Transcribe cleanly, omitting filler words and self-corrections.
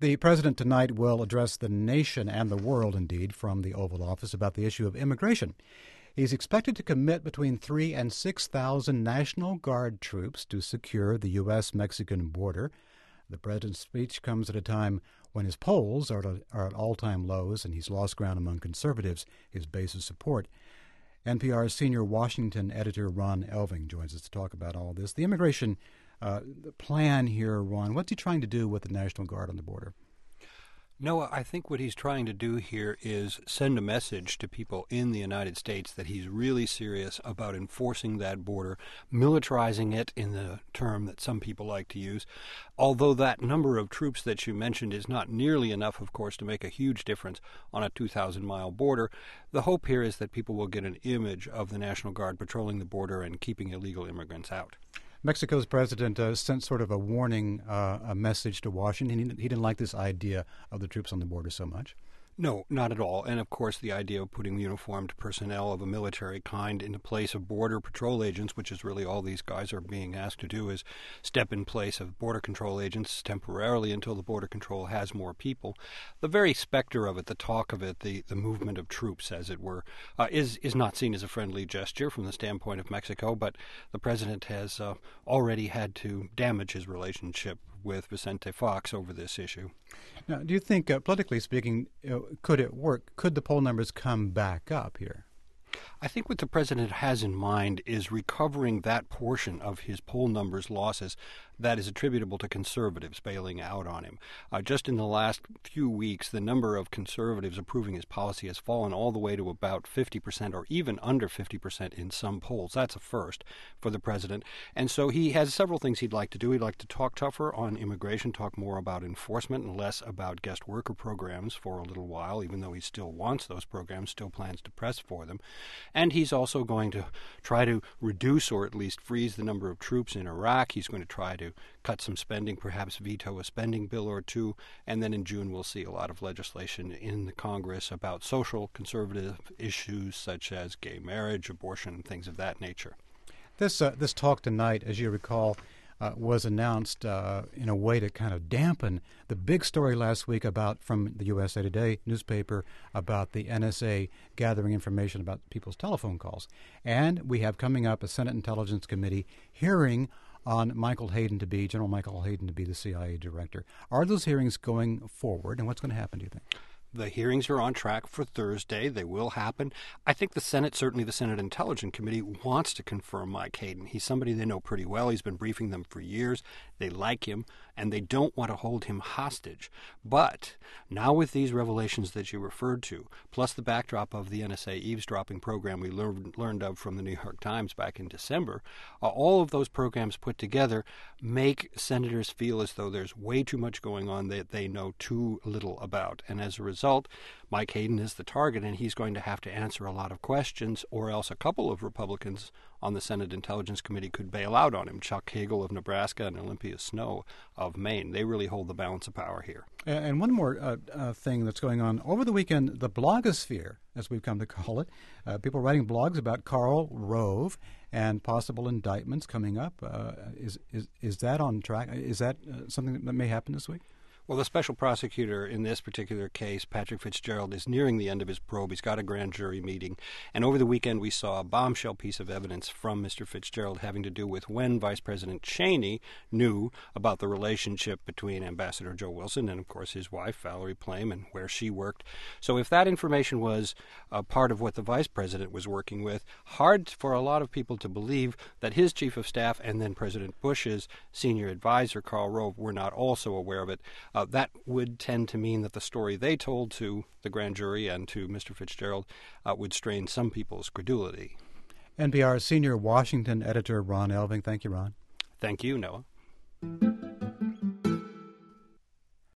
The president tonight will address the nation and the world, indeed, from the Oval Office about the issue of immigration. He's expected to commit between 3,000 and 6,000 National Guard troops to secure the U.S.-Mexican border. The president's speech comes at a time when his polls are at all-time lows and he's lost ground among conservatives, his base of support. NPR's senior Washington editor Ron Elving joins us to talk about all this. The immigration plan here, Ron, what's he trying to do with the National Guard on the border? Noah, I think what he's trying to do here is send a message to people in the United States that he's really serious about enforcing that border, militarizing it in the term that some people like to use. Although that number of troops that you mentioned is not nearly enough, of course, to make a huge difference on a 2,000-mile border, the hope here is that people will get an image of the National Guard patrolling the border and keeping illegal immigrants out. Mexico's president sent sort of a warning, a message to Washington. He didn't like this idea of the troops on the border so much. No, not at all. And, of course, the idea of putting uniformed personnel of a military kind into place of border patrol agents, which is really all these guys are being asked to do, is step in place of border control agents temporarily until the border control has more people. The very specter of it, the talk of it, the movement of troops, as it were, is not seen as a friendly gesture from the standpoint of Mexico, but the president has already had to damage his relationship with Vicente Fox over this issue. Now, do you think, politically speaking, could it work? Could the poll numbers come back up here? I think what the president has in mind is recovering that portion of his poll numbers losses that is attributable to conservatives bailing out on him. Just in the last few weeks, the number of conservatives approving his policy has fallen all the way to about 50% or even under 50% in some polls. That's a first for the president. And so he has several things he'd like to do. He'd like to talk tougher on immigration, talk more about enforcement and less about guest worker programs for a little while, even though he still wants those programs, still plans to press for them. And he's also going to try to reduce or at least freeze the number of troops in Iraq. He's going to try to cut some spending, perhaps veto a spending bill or two. And then in June, we'll see a lot of legislation in the Congress about social conservative issues such as gay marriage, abortion, and things of that nature. This talk tonight, as you recall, was announced in a way to kind of dampen the big story last week from the USA Today newspaper about the NSA gathering information about people's telephone calls. And we have coming up a Senate Intelligence Committee hearing on General Michael Hayden to be the CIA director. Are those hearings going forward, and what's going to happen, do you think? The hearings are on track for Thursday. They will happen. I think the Senate, certainly the Senate Intelligence Committee, wants to confirm Mike Hayden. He's somebody they know pretty well. He's been briefing them for years. They like him, and they don't want to hold him hostage. But now with these revelations that you referred to, plus the backdrop of the NSA eavesdropping program we learned of from the New York Times back in December, all of those programs put together make senators feel as though there's way too much going on that they know too little about. And as a result, Mike Hayden is the target, and he's going to have to answer a lot of questions, or else a couple of Republicans on the Senate Intelligence Committee could bail out on him. Chuck Hagel of Nebraska and Olympia Snowe of Maine. They really hold the balance of power here. And one more thing that's going on. Over the weekend, the blogosphere, as we've come to call it, people writing blogs about Karl Rove and possible indictments coming up. Is that on track? Is that something that may happen this week? Well, the special prosecutor in this particular case, Patrick Fitzgerald, is nearing the end of his probe. He's got a grand jury meeting. And over the weekend, we saw a bombshell piece of evidence from Mr. Fitzgerald having to do with when Vice President Cheney knew about the relationship between Ambassador Joe Wilson and, of course, his wife, Valerie Plame, and where she worked. So if that information was part of what the vice president was working with, hard for a lot of people to believe that his chief of staff and then President Bush's senior advisor, Karl Rove, were not also aware of it. That would tend to mean that the story they told to the grand jury and to Mr. Fitzgerald would strain some people's credulity. NPR's senior Washington editor, Ron Elving. Thank you, Ron. Thank you, Noah.